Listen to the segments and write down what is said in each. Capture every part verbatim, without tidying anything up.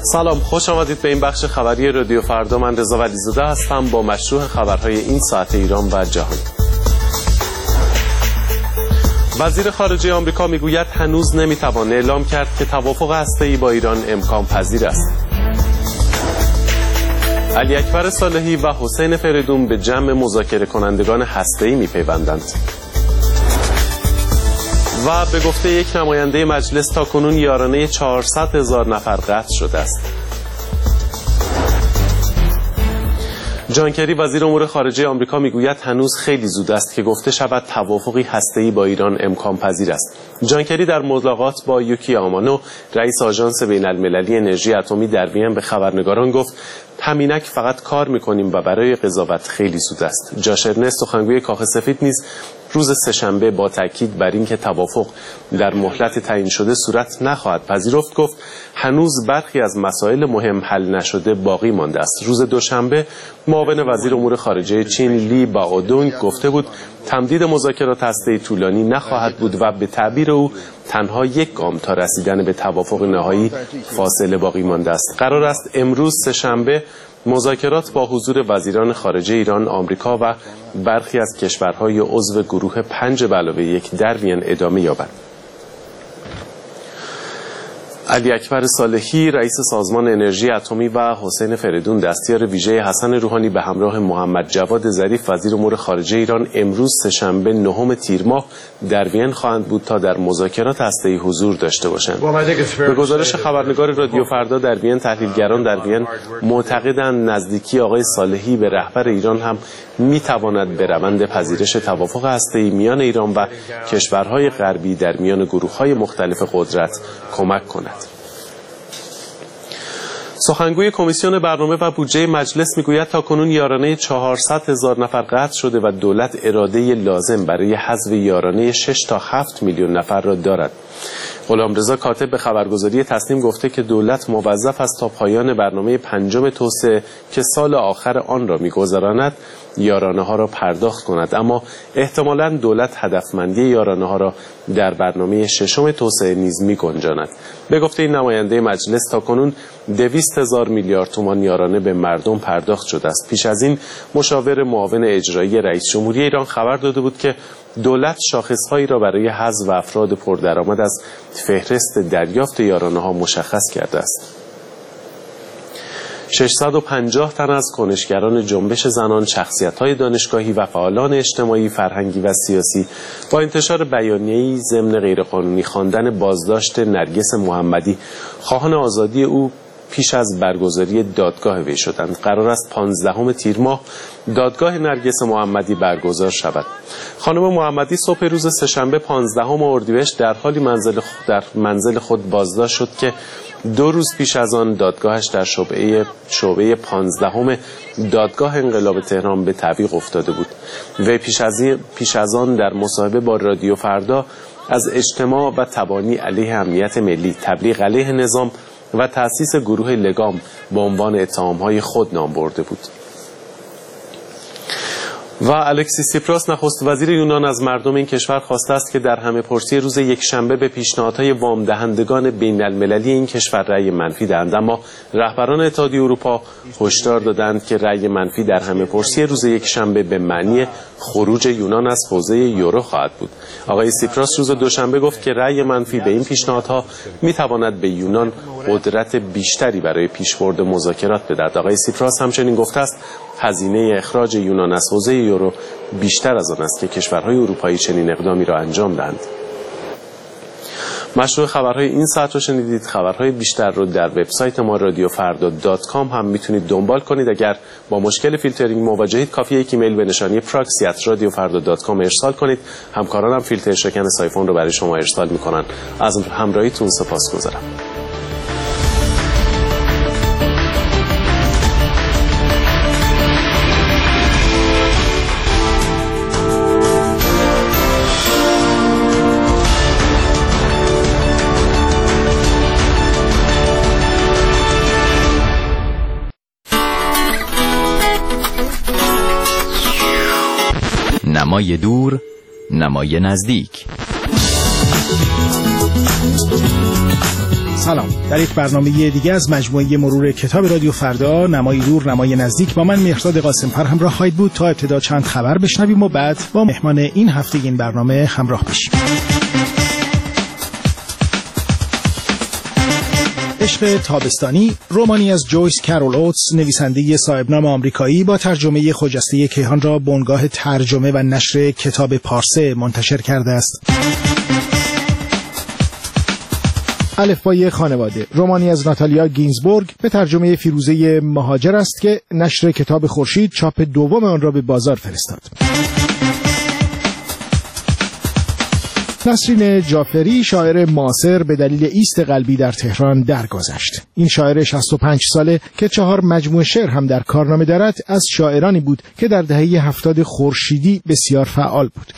سلام، خوش آمدید به این بخش خبری رادیو فردا. من رضا ولیزاده هستم با مشروع خبرهای این ساعت ایران و جهان. وزیر خارجه آمریکا میگوید هنوز نمیتوان اعلام کرد که توافق هسته‌ای با ایران امکان پذیر است. علی اکبر صالحی و حسین فریدون به جمع مذاکره کنندگان هسته‌ای میپیوندند. و به گفته یک نماینده مجلس تاکنون یارانه چهارصد هزار نفر قطع شده است. جان کری وزیر امور خارجه آمریکا میگوید هنوز خیلی زود است که گفته شود توافقی هسته‌ای با ایران امکان پذیر است. جان کری در ملاقات با یوکی آمانو رئیس آژانس بین المللی انرژی اتمی در وین به خبرنگاران گفت همینک فقط کار میکنیم و برای قضاوت خیلی زود است. جاش ارنست سخنگوی کاخ سفید نیز روز سه‌شنبه با تاکید بر اینکه توافق در مهلت تعیین شده صورت نخواهد پذیرفت گفت هنوز برخی از مسائل مهم حل نشده باقی مانده است. روز دوشنبه معاون وزیر امور خارجه چین لی باودونگ گفته بود تمدید مذاکرات هسته‌ای طولانی نخواهد بود و به تعبیر او تنها یک گام تا رسیدن به توافق نهایی فاصله باقی مانده است. قرار است امروز سه‌شنبه مذاکرات با حضور وزیران خارجه ایران، آمریکا و برخی از کشورهای عضو گروه پنج به علاوه یک در وین ادامه یابد. علی اکبر صالحی رئیس سازمان انرژی اتمی و حسین فریدون دستیار ویژه حسن روحانی به همراه محمد جواد ظریف وزیر امور خارجه ایران امروز سه‌شنبه نهم تیر ماه در وین خواهند بود تا در مذاکرات هسته‌ای حضور داشته باشند. به گزارش خبرنگار رادیو فردا در وین تحلیلگران در وین معتقدند نزدیکی آقای صالحی به رهبر ایران هم میتواند به روند پذیرش توافق هسته‌ای میان ایران و کشورهای غربی در میان گروه‌های مختلف قدرت کمک کند. سخنگوی کمیسیون برنامه و بودجه مجلس میگوید تاکنون یارانه چهارصد هزار نفر قطع شده و دولت اراده لازم برای حذف یارانه شش تا هفت میلیون نفر را دارد. غلامرضا کاتب به خبرگزاری تصنیم گفته که دولت موظف است تا پایان برنامه پنجم توسعه که سال آخر آن را می‌گذراند یارانه ها را پرداخت کند، اما احتمالاً دولت هدفمندی یارانه ها را در برنامه ششم توسعه نیز می‌گنجاند. به گفته این نماینده مجلس تاکنون دویست هزار میلیارد تومان یارانه به مردم پرداخت شده است. پیش از این مشاور معاون اجرایی رئیس جمهوری ایران خبر داده بود که دولت شاخصهایی را برای حذف افراد پردرآمد از فهرست دریافت یارانه ها مشخص کرده است. ششصد و پنجاه تن از کنشگران جنبش زنان، شخصیت‌های دانشگاهی و فعالان اجتماعی، فرهنگی و سیاسی با انتشار بیانیه‌ای ضمن غیرقانونی خواندن بازداشت نرگس محمدی خواهان آزادی او پیش از برگزاری دادگاه وی شدند. قرار است پانزدهم تیر ماه دادگاه نرگس محمدی برگزار شود. خانم محمدی صبح روز سه‌شنبه پانزدهم اردیبهشت در حالی منزل خود در منزل خود بازداشت شد که دو روز پیش از آن دادگاهش در شعبه شعبه پانزدهم دادگاه انقلاب تهران به تعویق افتاده بود. وی پیش از پیش از آن در مصاحبه با رادیو فردا از اجتماع و تبانی علیه امنیت ملی، تبلیغ علیه نظام و تأسیس گروه لگام به عنوان اتهام‌های خود نام برده بود. و الکسیس سیپراس نخست وزیر یونان از مردم این کشور خواسته است که در همه پرسی روز یکشنبه به پیشنهادهای وام دهندگان بین المللی این کشور رأی منفی دهند، اما رهبران اتحادیه اروپا هشدار دادند که رأی منفی در همه پرسی روز یکشنبه به معنی خروج یونان از حوزه یورو خواهد بود. آقای سیپراس روز دوشنبه گفت که رأی منفی به این پیشنهادها میتواند به یونان قدرت بیشتری برای پیشبرد مذاکرات بدهد. آقای سیپراس همچنین گفته است هزینه اخراج یونان از حوزه یورو بیشتر از آن است که کشورهای اروپایی چنین اقدامی را انجام دهند. مشروع خبرهای این ساعت رو شنیدید. خبرهای بیشتر رو در وبسایت ما رادیو فردا دات کام هم میتونید دنبال کنید. اگر با مشکل فیلترینگ مواجهید کافیه یک ایمیل به نشانی پراکسی ات رادیو فردا دات کام ارسال کنید. همکارانم فیلتر شکن سایفون رو برای شما ارسال میکنن. از همراهیتون سپاسگزارم. نمای دور، نمای نزدیک. سلام. در یک برنامه دیگه از مجموعه مرور کتاب رادیو فردا، نمای دور نمای نزدیک، با من مهرداد قاسم‌فر همراه خواهید بود تا ابتدا چند خبر بشنویم و بعد با مهمان این هفته این برنامه همراه بشیم. عشق تابستانی، رمانی از جویس کرول اوتس، نویسنده صاحبنام آمریکایی، با ترجمه خجسته کیهان را بنگاه ترجمه و نشر کتاب پارسه منتشر کرده است. الفبای خانواده، رمانی از ناتالیا گینزبورگ به ترجمه فیروزه مهاجر است که نشر کتاب خورشید چاپ دوم آن را به بازار فرستاد. نسرین جعفری، شاعر معاصر، به دلیل ایست قلبی در تهران درگذشت. این شاعر شصت و پنج ساله که چهار مجموعه شعر هم در کارنامه دارد، از شاعرانی بود که در دهه هفتاد خورشیدی بسیار فعال بود.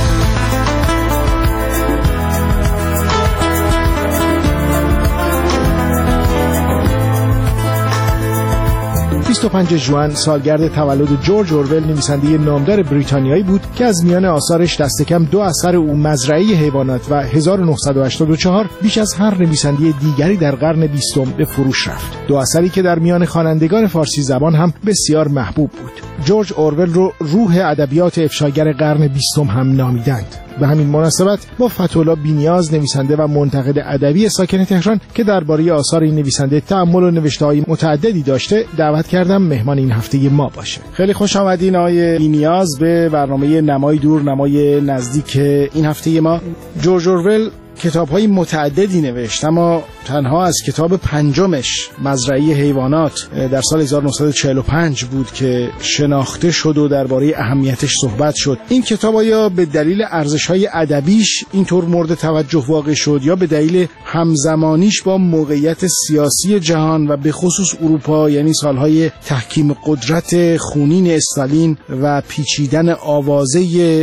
بیست و پنجم ژوئن سالگرد تولد جورج اورول، نویسنده نامدار بریتانیایی بود که از میان آثارش دست کم دو اثر او، مزرعه حیوانات و هزار و نهصد و هشتاد و چهار، بیش از هر نویسنده دیگری در قرن بیستم به فروش رفت. دو اثری که در میان خوانندگان فارسی زبان هم بسیار محبوب بود. جورج اورول رو روح ادبیات افشاگر قرن بیستم هم نامیدند. به همین مناسبت با فتح‌الله بی‌نیاز، نویسنده و منتقد ادبی ساکن تهران که درباره آثار این نویسنده تأمل و نوشته‌های متعددی داشته، دعوت کردم مهمان این هفته ما باشه. خیلی خوش آمدین آقای بی‌نیاز به برنامه نمای دور نمای نزدیک این هفته ما. جورج اورول کتاب‌های متعددی نوشت، اما تنها از کتاب پنجمش، مزرعه حیوانات، در سال هزار و نهصد و چهل و پنج بود که شناخته شد و درباره اهمیتش صحبت شد. این کتاب آیا به دلیل ارزش‌های ادبیش اینطور مورد توجه واقع شد یا به دلیل همزمانیش با موقعیت سیاسی جهان و به خصوص اروپا، یعنی سالهای تحکیم قدرت خونین استالین و پیچیدن آوازه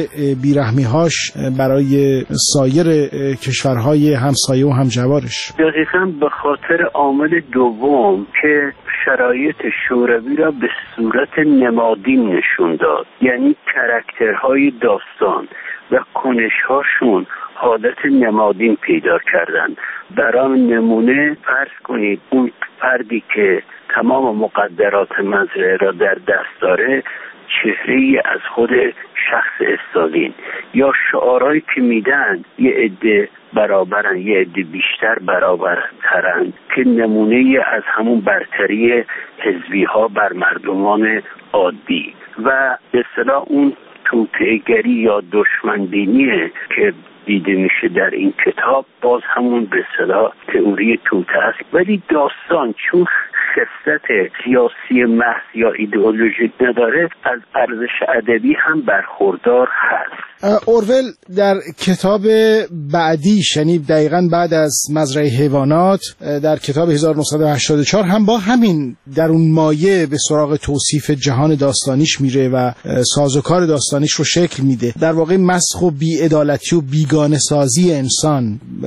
بیرحمی‌هاش برای سایر کشورهای همسایه و همجوارش؟ دقیقاً به خاطر عامل دوم که شرایط شوروی را به صورت نمادین نشون داد، یعنی کاراکترهای داستان و کنش‌هاشون حالت نمادین پیدا کردن. برای نمونه فرض کنید اون فردی که تمام مقدرات مزرعه را در دست داره چهره‌ای از خود شخص استالین، یا شعارهایی که میدن یه عده برابرن، یه عده بیشتر برابرترن، که نمونه از همون برتری حزبی ها بر مردمان عادی و به اصطلاح اون توطئه‌گری یا دشمنبینیه که دیده میشه در این کتاب. باز همون به اصطلاح تئوری توطئه است، ولی داستان چون خصلت سیاسی محض یا ایدئولوژیک نداره، از ارزش ادبی هم برخوردار هست. اورول در کتاب بعدیش، یعنی دقیقاً بعد از مزرعه حیوانات، در کتاب هزار و نهصد و هشتاد و چهار، هم با همین در اون مایه به سراغ توصیف جهان داستانیش میره و سازوکار داستانیش رو شکل میده. در واقع مسخ و بی‌عدالتی و بیگانه سازی انسان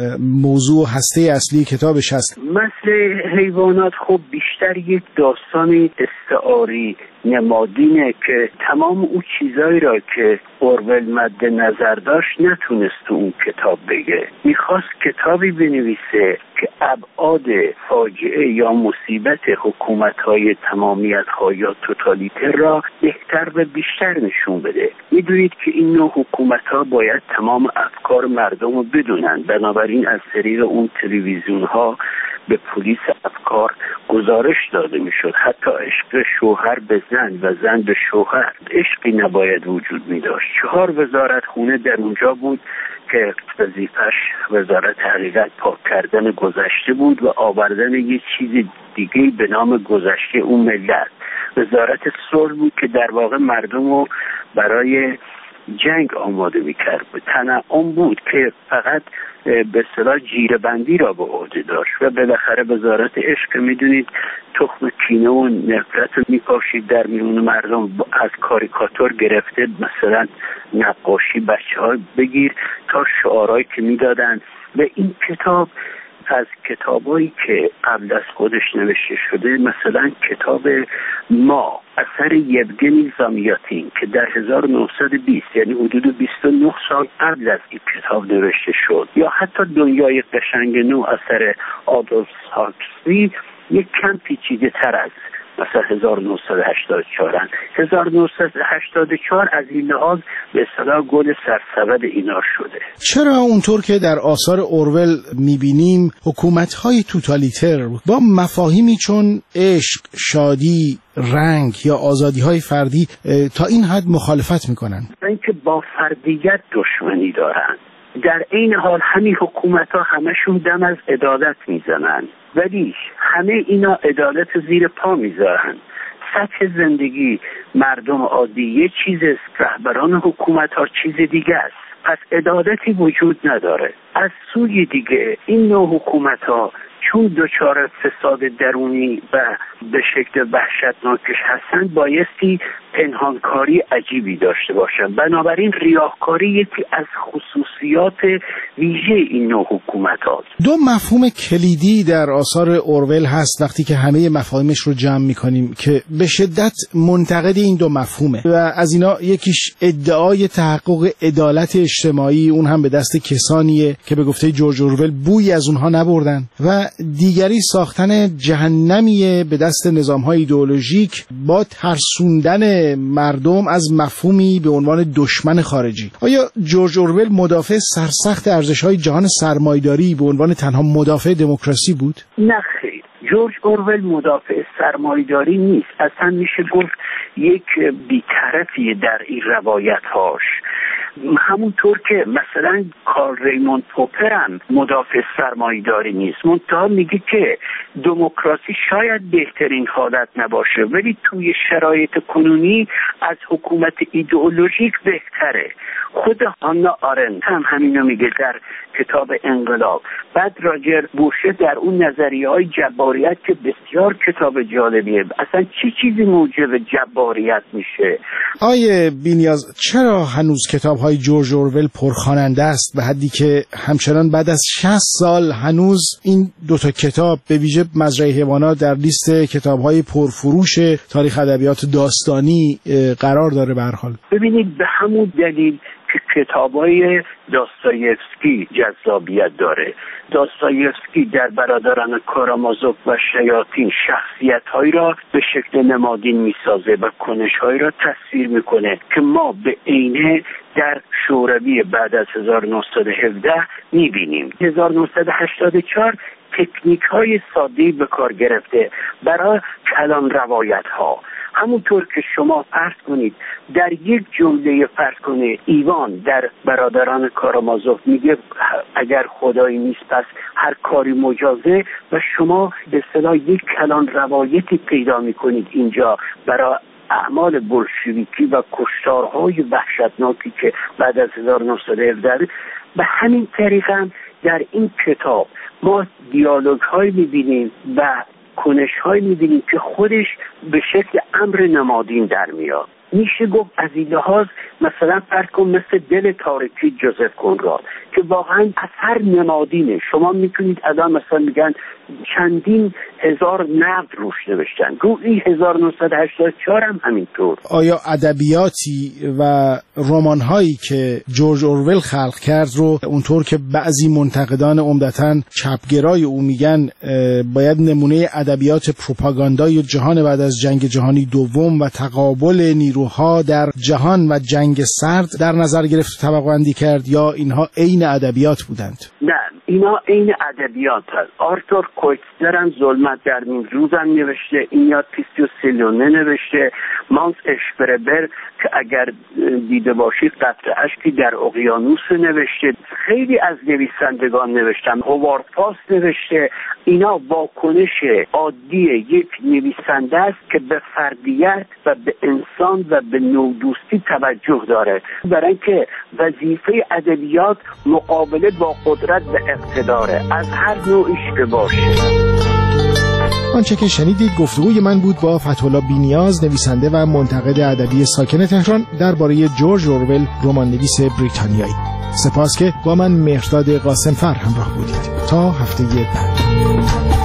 موضوع هسته اصلی کتابش هست. مزرعه حیوانات خب بیشتر یک داستانی استعاری نمادینه که تمام اون چیزایی را که اورول مد نظر داشت نتونست تو اون کتاب بگه. میخواست کتابی بنویسه که ابعاد فاجعه یا مصیبت حکومت‌های تمامیت‌خواه یا توتالیتر را بهتر و بیشتر نشون بده. میدونید که این نوع حکومت‌ها باید تمام افکار مردم رو بدونن، بنابراین از طریق اون تلویزیون‌ها به پلیس افکار گزارش داده میشد. حتی عشق شوهر به زن و زن به شوهر عشقی نباید وجود می داشت. چهار وزارت خونه در اونجا بود که وظیفش وزارت حقیقت پاک کردن گذشته بود و آوردن یه چیز دیگه به نام گذشته اون ملت. وزارت صلح بود که در واقع مردم رو برای جنگ آماده میکرد. تنعم بود که فقط به اصطلاح جیره‌بندی را به عهده داشت و بالاخره وزارت عشق میدونید تخم کینه و نفرت رو میپاشید در میون مردم، از کاریکاتور گرفته مثلا نقاشی بچه ها بگیر تا شعارهایی که میدادن. و این کتاب از کتابایی که قبل از خودش نوشته شده، مثلا کتاب ما اثر یوگنی زامیاتین که در هزار و نهصد و بیست یعنی حدود بیست و نه سال قبل از این کتاب نوشته شد، یا حتی دنیای قشنگ نو اثر آدولف هاکسلی یک کم پیچیده تر از مثلا هزار و نهصد و هشتاد و چهار هزار و نهصد و هشتاد و چهار از این لحاظ به اصطلاح گل سرسبد اینا شده. چرا اونطور که در آثار اورول میبینیم حکومت‌های توتالیتر با مفاهیمی چون عشق، شادی، رنگ یا آزادی‌های فردی تا این حد مخالفت میکنن؟ اینکه با فردیت دشمنی دارن. در این حال همین حکومت‌ها همشون دم از عدالت میزنن، ولی همه اینا عدالت زیر پا میذارن. سطح زندگی مردم عادی یه چیز است، رهبران حکومت‌ها چیز دیگه است. پس عدالتی وجود نداره. از سوی دیگه این نوع حکومت‌ها چون دچار فساد درونی و به شکل وحشتناکش هستن بایستی پنهانکاری عجیبی داشته باشن. بنابراین ریاکاری یکی از خصوصیات ویژه این نوع حکومت هاست. دو مفهوم کلیدی در آثار اورول هست وقتی که همه مفاهیمش رو جمع میکنیم که به شدت منتقد این دو مفهومه و از اینا یکیش ادعای تحقق عدالت اجتماعی، اون هم به دست کسانیه که به گفته جورج اورول بویی از اونها نبردن، و دیگری ساختن جهنمیه به دست نظام‌های ایدئولوژیک با ترسوندن مردم از مفهومی به عنوان دشمن خارجی. آیا جورج اورول مدافع سرسخت ارزش‌های جهان سرمایه‌داری به عنوان تنها مدافع دموکراسی بود؟ نه خیر، جورج اورول مدافع سرمایه‌داری نیست. اصلا میشه گفت یک بی‌طرفی در این روایت‌هاش. همونطور که مثلا کارل ریموند پوپر هم مدافع سرمایه‌داری نیست، منتها میگه که دموکراسی شاید بهترین حالت نباشه ولی توی شرایط کنونی از حکومت ایدئولوژیک بهتره. خود هانا آرنت هم همینو میگه در کتاب انقلاب. بعد راجر بوشه در اون نظریه‌های جباریت که بسیار کتاب جالبیه، اصلا چی چیزی موجب جباریت میشه؟ آیه بی‌نیاز، چرا هنوز کتاب‌های جورج اورول پرخواننده است به حدی که همچنان بعد از شصت سال هنوز این دوتا کتاب به ویژه مزرعه حیوانات در لیست کتاب‌های پرفروش تاریخ ادبیات داستانی قرار داره؟ به هر حال ببینید به همون دلیل که کتابای داستایفسکی جذابیت داره. داستایفسکی در برادران کارامازوف و شیاطین شخصیت‌هایی را به شکل نمادین میسازه و کنش‌هایی را تصویر میکنه که ما به عینه در شوروی بعد از هزار و نهصد و هفده میبینیم. هزار و نهصد و هشتاد و چهار تکنیک‌های ساده‌ای به کار گرفته برای کلان روایت‌ها. همونطور که شما فرض کنید در یک جمله فرض کنید ایوان در برادران کارامازوف میگه اگر خدایی نیست پس هر کاری مجازه، و شما به اصطلاح یک کلان روایتی پیدا میکنید اینجا برای اعمال بولشویکی و کشتارهای وحشتناکی که بعد از هزار و نهصد و هفده. به همین طریق هم در این کتاب ما دیالوگ های میبینیم و کنش های میبینیم که خودش به شکل امر نمادین در میاد. میشه گفت از این لحاظ مثلا فرض کن مثل دل تاریکی جوزف کنراد که واقعا اثر نمادینه. شما میتونید الان مثلا میگن چندین هزار نقد روش نوشتن، گویی هزار و نهصد و هشتاد و چهار هم همینطور. آیا ادبیاتی و رمان‌هایی که جورج اورول خلق کرد رو اونطور که بعضی منتقدان عمدتاً چپگرای او میگن باید نمونه ادبیات پروپاگاندای جهان بعد از جنگ جهانی دوم و تقابل نیروها در جهان و جنگ سرد در نظر گرفت و طبقه بندی کرد، یا اینها عین ادبیات بودند؟ نه، اینا عین ادبیات هست. آرتور کویتزر هم ظلمت در نیم روز هم نوشته، اینیا پیستیو سیلونه نوشته، مانس اشپربر که اگر دیده باشید قطره اشکی در اقیانوس نوشته، خیلی از نویسندگان نوشتن، هوارد فاست نوشته. اینا واکنش عادی یک نویسنده است که به فردیت و به انسان و به نودوستی توجه داره، برای اینکه وظیفه ادبیات مقابله با قدرت و اقتداره از هر نوعش که باشه. آنچه که شنیدید گفتگوی من بود با فتح‌الله بی‌نیاز، نویسنده و منتقد ادبی ساکن تهران، درباره جورج اورول، رمان‌نویس بریتانیایی. سپاس که با من مهرداد قاسمفر همراه بودید. تا هفته بعد.